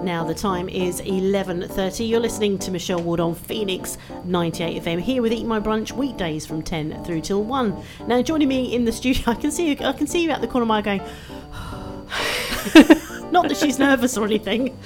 Now the time is 11:30. You're listening to Michelle Ward on Phoenix 98 FM, here with Eat My Brunch weekdays from 10 through till 1. Now joining me in the studio, I can see you out the corner of my eye going not that she's nervous or anything.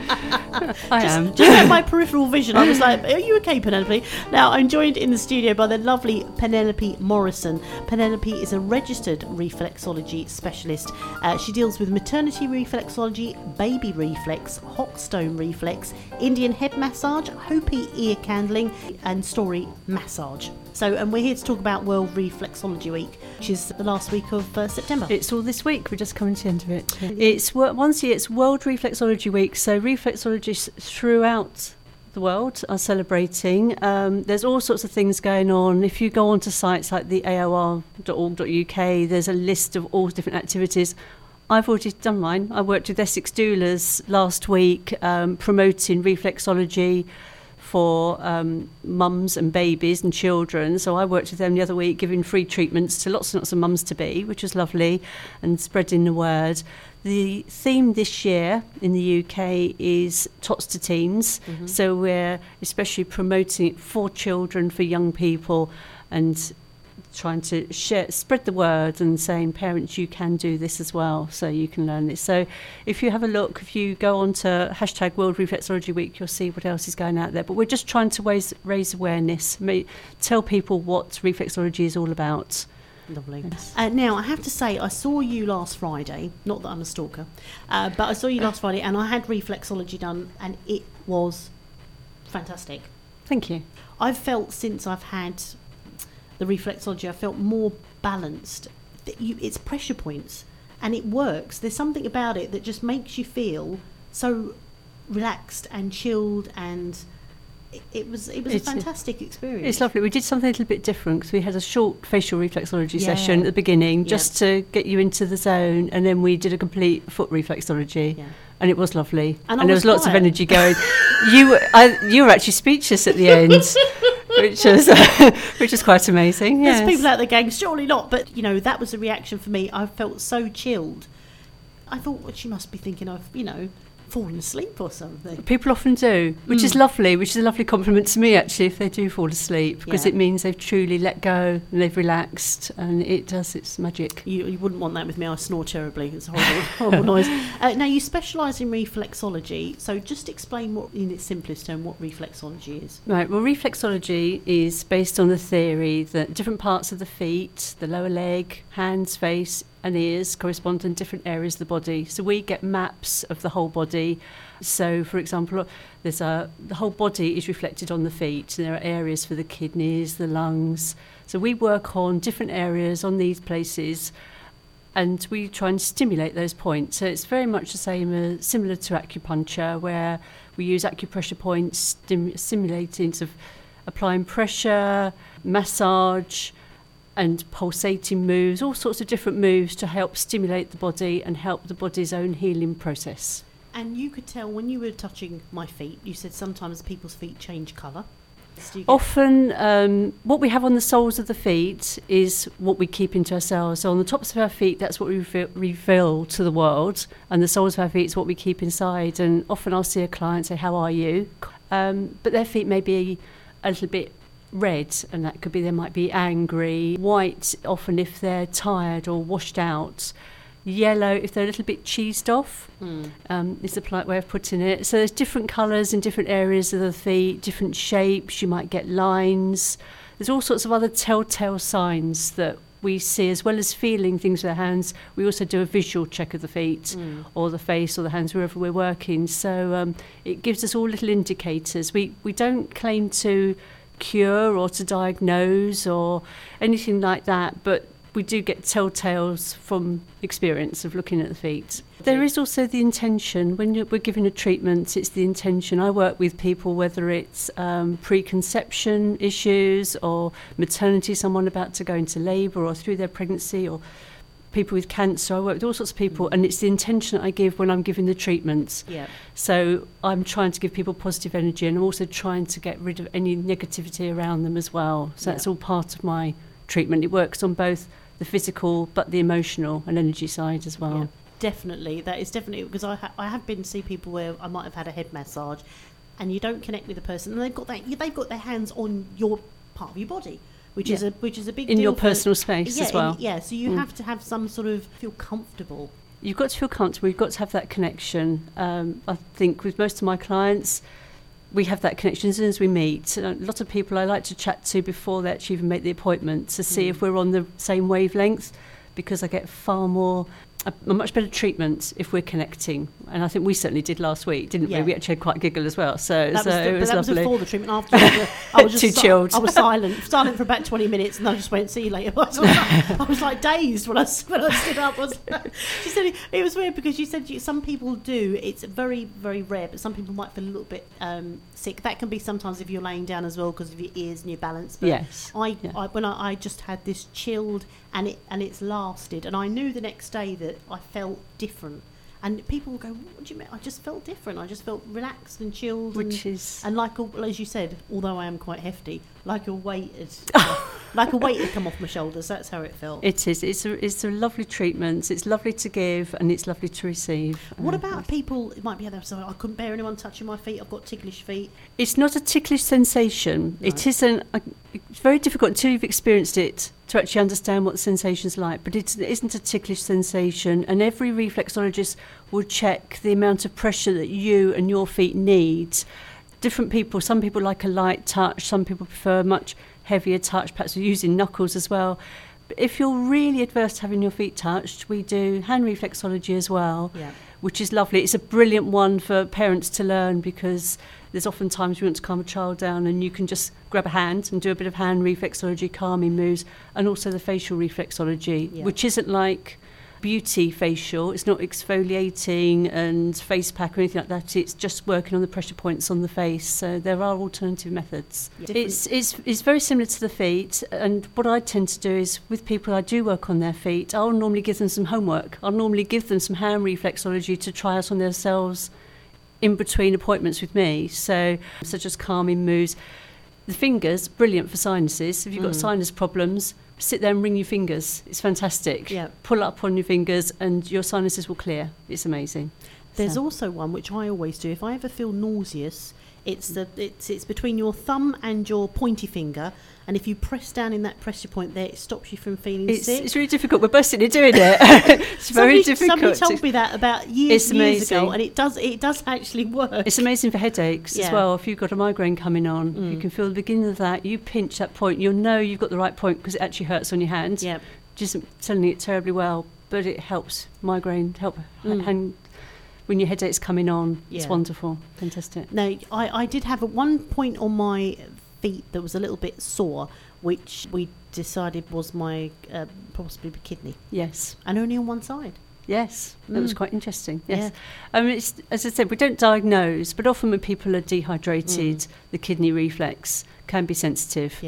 I am. Just at my peripheral vision, I was like, are you okay, Penelope? Now, I'm joined in the studio by the lovely Penelope Morrison. Penelope is a registered reflexology specialist. She deals with maternity reflexology, baby reflex, hot stone reflex, Indian head massage, Hopi ear candling, and story massage. So, and we're here to talk about World Reflexology Week, which is the last week of September. It's all this week. We're just coming to the end of it. It's once a year. It's World Reflexology Week. So reflexologists throughout the world are celebrating. There's all sorts of things going on. If you go onto sites like the aor.org.uk, there's a list of all different activities. I've already done mine. I worked with Essex doulas last week, promoting reflexology for mums and babies and children. So I worked with them the other week, giving free treatments to lots and lots of mums-to-be, which was lovely, and spreading the word. The theme this year in the UK is Tots to Teens. Mm-hmm. So we're especially promoting it for children, for young people, and trying to spread the word and saying, parents, you can do this as well, so you can learn this. So if you have a look, if you go on to hashtag World Reflexology Week, you'll see what else is going out there. But we're just trying to raise awareness, tell people what reflexology is all about. Lovely. Yes. Now, I have to say, I saw you last Friday, not that I'm a stalker, but I saw you last Friday and I had reflexology done and it was fantastic. Thank you. I've felt since I've had the reflexology, I felt more balanced. It's pressure points and it works. There's something about it that just makes you feel so relaxed and chilled, and it was a fantastic experience. It's lovely. We did something a little bit different because we had a short facial reflexology session at the beginning just to get you into the zone, and then we did a complete foot reflexology. Yeah. And it was lovely. And there was lots of energy going. You were actually speechless at the end. which is quite amazing. Yes. There's people out there going, surely not, but that was a reaction for me. I felt so chilled. I thought, well, she must be thinking I've fallen asleep or something. People often do, which is lovely, which is a lovely compliment to me actually, if they do fall asleep, because it means they've truly let go and they've relaxed, and it does its magic. You wouldn't want that with me. I snore terribly. It's a horrible noise. Now, you specialise in reflexology, so just explain what, in its simplest term, what reflexology is. Right, well, reflexology is based on the theory that different parts of the feet, the lower leg, hands, face and ears correspond in different areas of the body. So we get maps of the whole body. So, for example, the whole body is reflected on the feet. And there are areas for the kidneys, the lungs. So we work on different areas on these places, and we try and stimulate those points. So it's very much the same, similar to acupuncture, where we use acupressure points, stimulating, sort of applying pressure, massage, and pulsating moves, all sorts of different moves to help stimulate the body and help the body's own healing process. And you could tell when you were touching my feet, you said sometimes people's feet change colour. Often what we have on the soles of the feet is what we keep into ourselves. So on the tops of our feet, that's what we reveal to the world, and the soles of our feet is what we keep inside. And often I'll see a client say, how are you? But their feet may be a little bit red, and that could be they might be angry. White, often if they're tired or washed out. Yellow, if they're a little bit cheesed off, is a polite way of putting it. So there's different colours in different areas of the feet, different shapes. You might get lines. There's all sorts of other telltale signs that we see, as well as feeling things with our hands. We also do a visual check of the feet or the face or the hands, wherever we're working. So it gives us all little indicators. We don't claim to cure or to diagnose or anything like that, but we do get telltales from experience of looking at the feet. There is also the intention. When we're giving a treatment, it's the intention. I work with people, whether it's preconception issues or maternity, someone about to go into labour or through their pregnancy, or people with cancer. I work with all sorts of people, and it's the intention that I give when I'm giving the treatments. Yeah. So I'm trying to give people positive energy, and I'm also trying to get rid of any negativity around them as well. So that's all part of my treatment. It works on both the physical but the emotional and energy side as well. definitely, because I have been to see people where I might have had a head massage, and you don't connect with the person, and they've got their hands on your part of your body, which is a big in deal your personal space as well. So you have to have some sort of feel comfortable. You've got to feel comfortable. You've got to have that connection. I think with most of my clients, we have that connection as soon as we meet. A lot of people I like to chat to before they actually even make the appointment to see if we're on the same wavelength, because I get a much better treatment if we're connecting. And I think we certainly did last week, didn't we? We actually had quite a giggle as well. So it was that lovely. was before the treatment. After I was just too chilled. I was silent for about 20 minutes, and then I just went, see you later. I was like dazed when I stood up. She said it was weird because you said some people do. It's very, very rare, but some people might feel a little bit sick. That can be sometimes if you're laying down as well because of your ears and your balance. But yes. I just had this chilled, and it's lasted, and I knew the next day that I felt different. And people will go, what do you mean? I just felt different. I just felt relaxed and chilled. And like, as you said, although I am quite hefty, like a weight had come off my shoulders. That's how it felt. It is. It's a lovely treatment. It's lovely to give and it's lovely to receive. What about people, it might be other, so I couldn't bear anyone touching my feet. I've got ticklish feet. It's not a ticklish sensation. Right. It isn't. It's very difficult until you've experienced it to actually understand what the sensation's like, but it isn't a ticklish sensation, and every reflexologist will check the amount of pressure that you and your feet need. Different people, some people like a light touch, some people prefer a much heavier touch, perhaps using knuckles as well. But if you're really adverse to having your feet touched, we do hand reflexology as well, which is lovely. It's a brilliant one for parents to learn, because there's often times you want to calm a child down and you can just grab a hand and do a bit of hand reflexology, calming moves, and also the facial reflexology, which isn't like beauty facial. It's not exfoliating and face pack or anything like that. It's just working on the pressure points on the face. So there are alternative methods. It's very similar to the feet, and what I tend to do is with people I do work on their feet, I'll normally give them some homework. I'll normally give them some hand reflexology to try out on themselves in between appointments with me, so such as calming moves. The fingers, brilliant for sinuses. If you've got sinus problems, sit there and wring your fingers. It's fantastic. Pull up on your fingers and your sinuses will clear. It's amazing. There's also one which I always do. If I ever feel nauseous, it's between your thumb and your pointy finger, and if you press down in that pressure point there, it stops you from feeling sick. It's really difficult. We're both sitting here doing it. It's very difficult. Somebody told me that about years ago, and it does actually work. It's amazing for headaches as well. If you've got a migraine coming on, you can feel the beginning of that. You pinch that point, you'll know you've got the right point because it actually hurts on your hand. Just telling it terribly well, but it helps migraine, hand. When your headache's coming on, it's wonderful, fantastic. Now, I did have at one point on my feet that was a little bit sore, which we decided was my possibly kidney. Yes. And only on one side. Yes, that was quite interesting. Yes, it's, as I said, we don't diagnose, but often when people are dehydrated, the kidney reflex can be sensitive.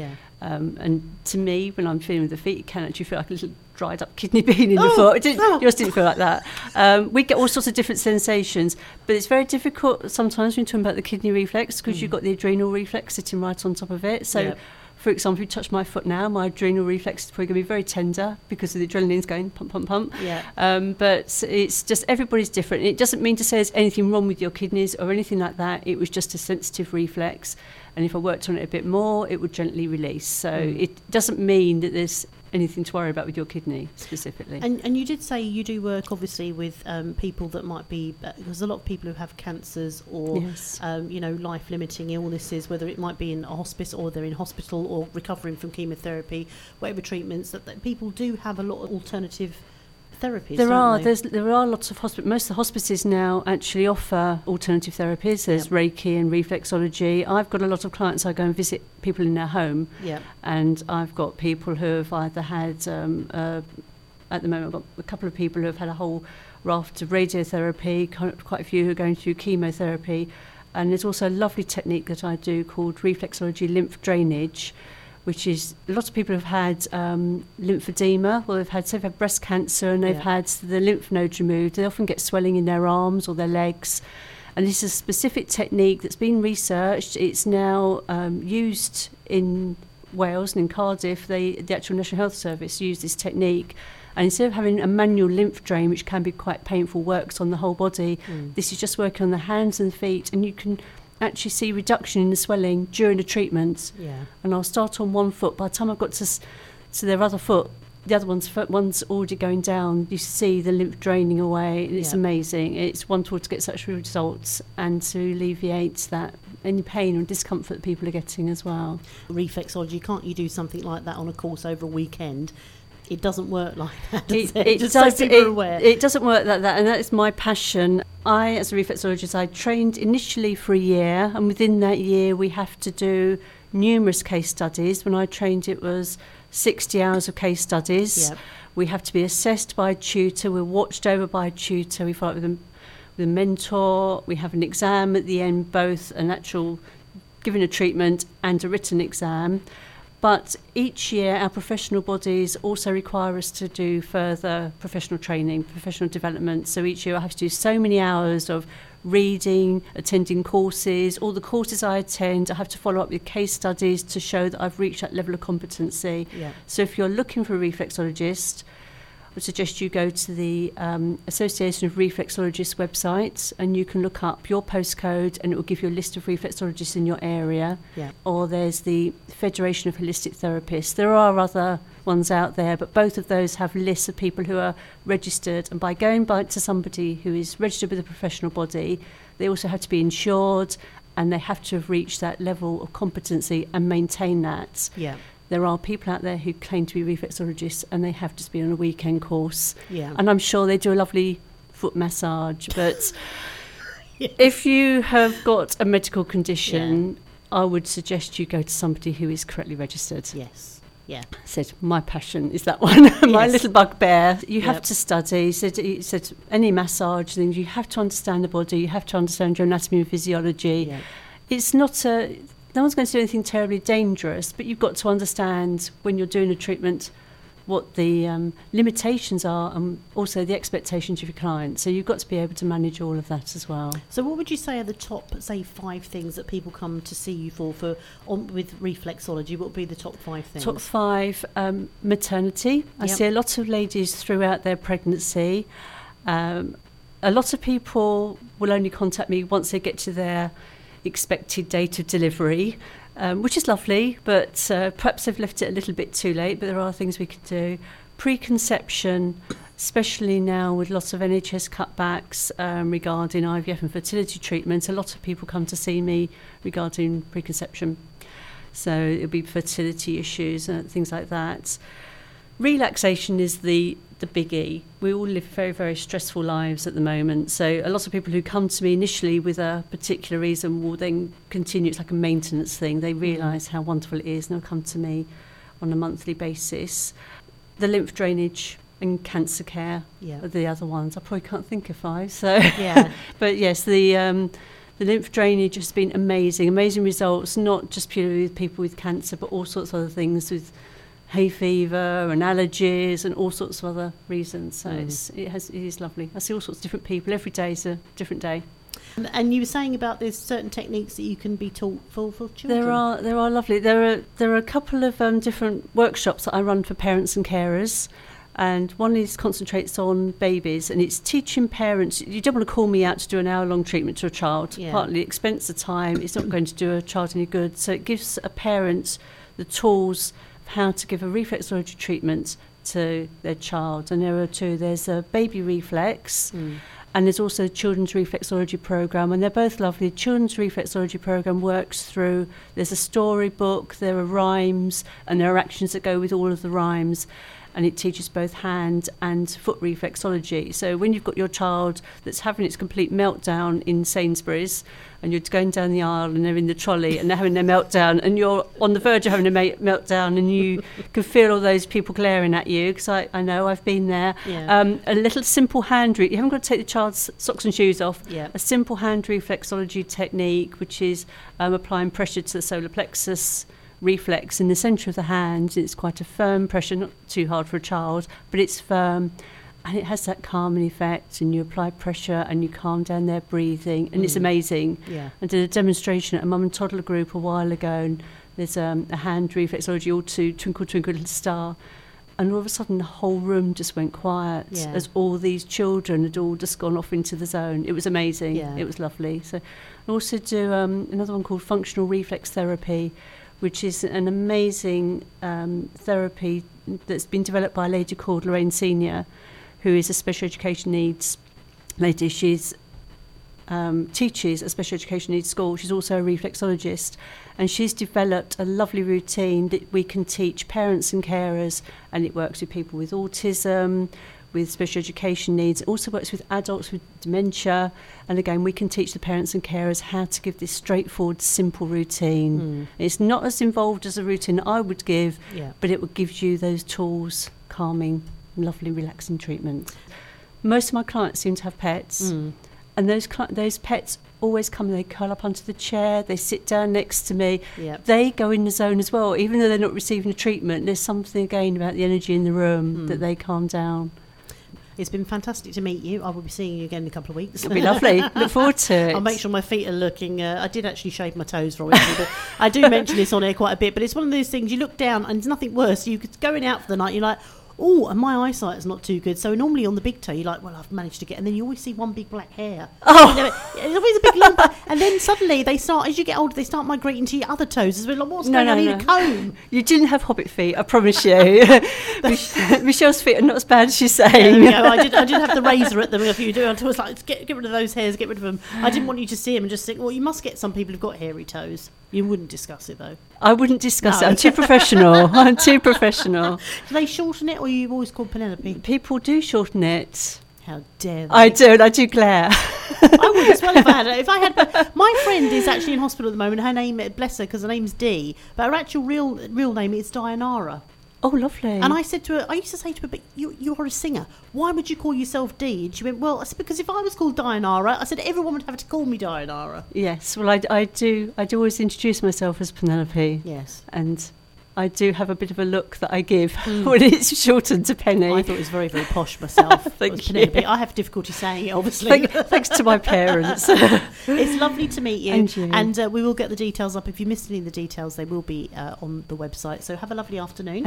And to me, when I'm feeling with the feet, it can actually feel like a little dried up kidney bean in the foot. Yours didn't feel like that. We get all sorts of different sensations, but it's very difficult sometimes when you're talking about the kidney reflex, because you've got the adrenal reflex sitting right on top of it. So, for example, if you touch my foot now, my adrenal reflex is probably going to be very tender because the adrenaline's going pump, pump, pump. But it's just, everybody's different. It doesn't mean to say there's anything wrong with your kidneys or anything like that. It was just a sensitive reflex. And if I worked on it a bit more, it would gently release. So it doesn't mean that there's anything to worry about with your kidney specifically. And you did say you do work obviously with people that might be, because a lot of people who have cancers or life limiting illnesses, whether it might be in a hospice or they're in hospital or recovering from chemotherapy, whatever treatments, that people do have a lot of alternative therapies. There are lots of hospitals. Most of the hospices now actually offer alternative therapies. There's Reiki and reflexology. I've got a lot of clients. I go and visit people in their home, and I've got people who have either had at the moment I've got a couple of people who have had a whole raft of radiotherapy, quite a few who are going through chemotherapy, and there's also a lovely technique that I do called reflexology lymph drainage, which is, a lot of people have had lymphedema, or they've had breast cancer and they've had the lymph nodes removed. They often get swelling in their arms or their legs. And this is a specific technique that's been researched. It's now used in Wales and in Cardiff. The actual National Health Service use this technique. And instead of having a manual lymph drain, which can be quite painful, works on the whole body, this is just working on the hands and feet, and you can actually see reduction in the swelling during the treatment. Yeah. And I'll start on one foot. By the time I've got to their other foot, the other one's already going down. You see the lymph draining away, and it's amazing. It's wonderful to get such results and to alleviate that any pain or discomfort that people are getting as well. Reflexology, can't you do something like that on a course over a weekend? It doesn't work like that, does It Just does, so people are aware. It doesn't work like that, and that is my passion. I, as a reflexologist, I trained initially for a year, and within that year we have to do numerous case studies. When I trained, it was 60 hours of case studies. Yep. We have to be assessed by a tutor. We're watched over by a tutor. We follow up with a mentor. We have an exam at the end, both an actual giving a treatment and a written exam. But each year our professional bodies also require us to do further professional training, professional development. So each year I have to do so many hours of reading, attending courses. All the courses I attend, I have to follow up with case studies to show that I've reached that level of competency. Yeah. So if you're looking for a reflexologist, I would suggest you go to the Association of Reflexologists website, and you can look up your postcode and it will give you a list of reflexologists in your area. Yeah. Or there's the Federation of Holistic Therapists. There are other ones out there, but both of those have lists of people who are registered, and by going to somebody who is registered with a professional body, they also have to be insured and they have to have reached that level of competency and maintain that. Yeah. There are people out there who claim to be reflexologists and they have just been on a weekend course. Yeah. And I'm sure they do a lovely foot massage. But if you have got a medical condition, I would suggest you go to somebody who is correctly registered. Yes. Yeah. I said, my passion is that one. My Yes. little bugbear. You have Yep. to study. He said any massage things, you have to understand the body. You have to understand your anatomy and physiology. Yeah. It's not no one's going to do anything terribly dangerous, but you've got to understand when you're doing a treatment what the limitations are and also the expectations of your client. So you've got to be able to manage all of that as well. So what would you say are the top, say, 5 things that people come to see you for with reflexology? What would be the top 5 things? Top 5, maternity. I Yep. see a lot of ladies throughout their pregnancy. A lot of people will only contact me once they get to their expected date of delivery, which is lovely, but perhaps they've left it a little bit too late, but there are things we can do. Preconception, especially now with lots of NHS cutbacks regarding IVF and fertility treatment, a lot of people come to see me regarding preconception. So it'll be fertility issues and things like that. Relaxation is the biggie. We all live very, very stressful lives at the moment. So a lot of people who come to me initially with a particular reason will then continue. It's like a maintenance thing. They realise how wonderful it is and they'll come to me on a monthly basis. The lymph drainage and cancer care are the other ones. I probably can't think of 5. So, Yeah. but yes, the lymph drainage has been amazing results, not just purely with people with cancer, but all sorts of other things with hay fever and allergies and all sorts of other reasons. So it is lovely. I see all sorts of different people. Every day is a different day. And you were saying about there's certain techniques that you can be taught for children. There are lovely. There are a couple of different workshops that I run for parents and carers. And one concentrates on babies, and it's teaching parents. You don't want to call me out to do an hour-long treatment to a child. Yeah. Partly expense of time. It's not going to do a child any good. So it gives a parent the tools of how to give a reflexology treatment to their child. And there are 2. There's a baby reflex, and there's also a children's reflexology program, and they're both lovely. The children's reflexology program works through. There's a storybook, there are rhymes, and there are actions that go with all of the rhymes. And it teaches both hand and foot reflexology. So when you've got your child that's having its complete meltdown in Sainsbury's, and you're going down the aisle and they're in the trolley and they're having their meltdown, and you're on the verge of having a meltdown, and you can feel all those people glaring at you, because I know, I've been there. Yeah. A little simple hand you haven't got to take the child's socks and shoes off. Yeah. A simple hand reflexology technique, which is applying pressure to the solar plexus reflex in the centre of the hand. It's quite a firm pressure, not too hard for a child, but it's firm, and it has that calming effect, and you apply pressure and you calm down their breathing, and it's amazing. Yeah. I did a demonstration at a mum and toddler group a while ago, and there's a hand reflexology all to Twinkle Twinkle Little Star, And all of a sudden, the whole room just went quiet as all these children had all just gone off into the zone. It was amazing. Yeah. It was lovely. So I also do another one called functional reflex therapy, which is an amazing therapy that's been developed by a lady called Lorraine Senior, who is a special education needs lady. She's teaches at special education needs school. She's also a reflexologist, and she's developed a lovely routine that we can teach parents and carers, and it works with people with autism, with special education needs. It also works with adults with dementia, and again we can teach the parents and carers how to give this straightforward, simple routine. It's not as involved as a routine I would give, but it would give you those tools, calming, lovely, relaxing treatment. Most of my clients seem to have pets. And those pets always come, they curl up onto the chair, they sit down next to me. They go in the zone as well. Even though they're not receiving a treatment, there's something again about the energy in the room that they calm down. It's been fantastic to meet you. I will be seeing you again in a couple of weeks. It'll be lovely. Look forward to it. I'll make sure my feet are looking... I did actually shave my toes for it, but I do mention this on air quite a bit, but it's one of those things, you look down and there's nothing worse. You're going out for the night, you're like... Oh, and my eyesight is not too good. So normally on the big toe, you're like, well, I've managed to get... And then you always see one big black hair. Oh! You know, it's always a big lump. And then suddenly they start, as you get older, they start migrating to your other toes. It's like, what's going on? I need a comb. You didn't have hobbit feet, I promise you. Michelle's feet are not as bad as she's saying. Yeah, I did have the razor at them a few days. I was like, get rid of those hairs, get rid of them. I didn't want you to see them and just think, well, you must get some people who've got hairy toes. You wouldn't discuss it, though. I wouldn't discuss it. I'm too professional. I'm too professional. Do they shorten it, or you've always called Penelope? People do shorten it. How dare they? I do, and I do glare. I would as well if I had. My friend is actually in hospital at the moment. Her name, bless her, because her name's Dee, but her actual real name is Dianara. Oh, lovely. And I used to say to her, but you are a singer. Why would you call yourself Dee? And she went, well, I said, because if I was called Dianara, I said, everyone would have to call me Dianara. Yes, well, I do always introduce myself as Penelope. Yes. And I do have a bit of a look that I give when it's shortened to Penny. I thought it was very, very posh myself. Thank you. Penelope. I have difficulty saying it, obviously. Thanks to my parents. It's lovely to meet you. And you. And we will get the details up. If you missed any of the details, they will be on the website. So have a lovely afternoon.